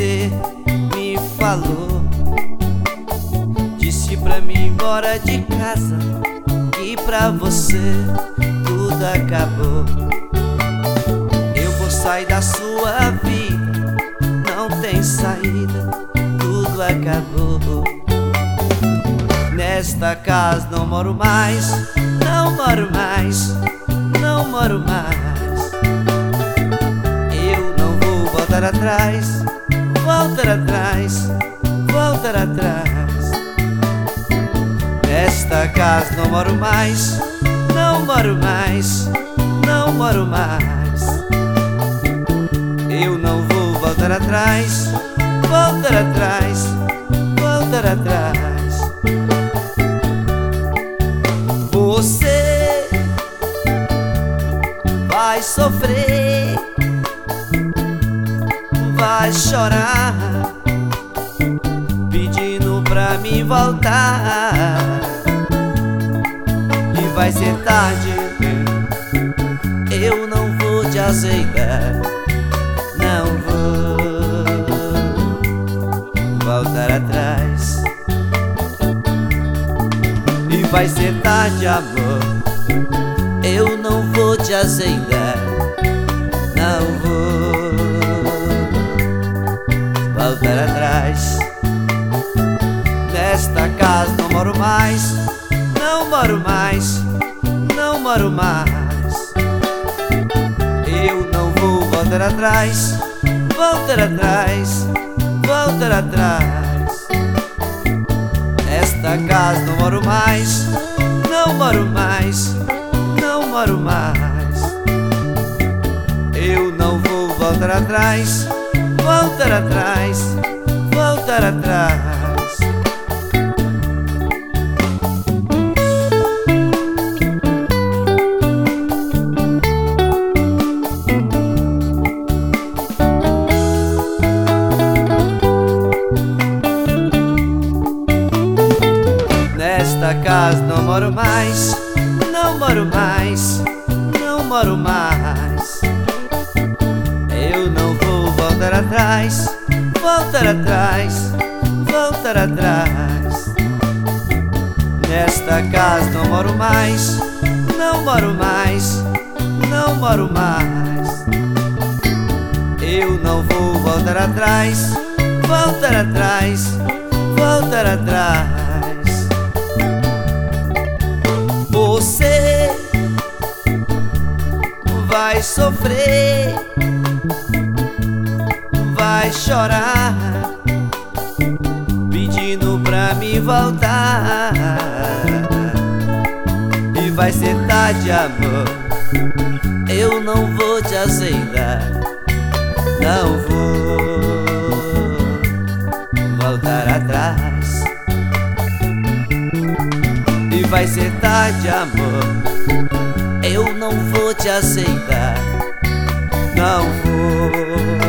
você me falou, disse pra mim ir embora de casa, que pra você tudo acabou. Eu vou sair da sua vida, não tem saída, tudo acabou. Nesta casa não moro mais, não moro mais, não moro mais. Eu não vou voltar atrás, voltar atrás, voltar atrás. Nesta casa não moro mais, não moro mais, não moro mais. Eu não vou voltar atrás, voltar atrás, voltar atrás. Você vai sofrer, vai chorar, pedindo pra mim voltar. E vai ser tarde, eu não vou te aceitar, não vou voltar atrás. E vai ser tarde, amor, eu não vou te aceitar, não vou voltar atrás. Nesta casa não moro mais, não moro mais, não moro mais. Eu não vou voltar atrás, voltar atrás, voltar atrás. Nesta casa não moro mais, não moro mais, não moro mais. Eu não vou voltar atrás, voltar atrás, voltar atrás. Nesta casa não moro mais, não moro mais, não moro mais. Eu não vou voltar atrás, voltar atrás, voltar atrás. Nesta casa não moro mais, não moro mais, não moro mais. Eu não vou voltar atrás, voltar atrás, voltar atrás. Você vai sofrer, vai chorar, pedindo pra me voltar. E vai ser tarde, amor, eu não vou te aceitar, não vou voltar atrás. E vai ser tarde, amor, eu não vou te aceitar, não vou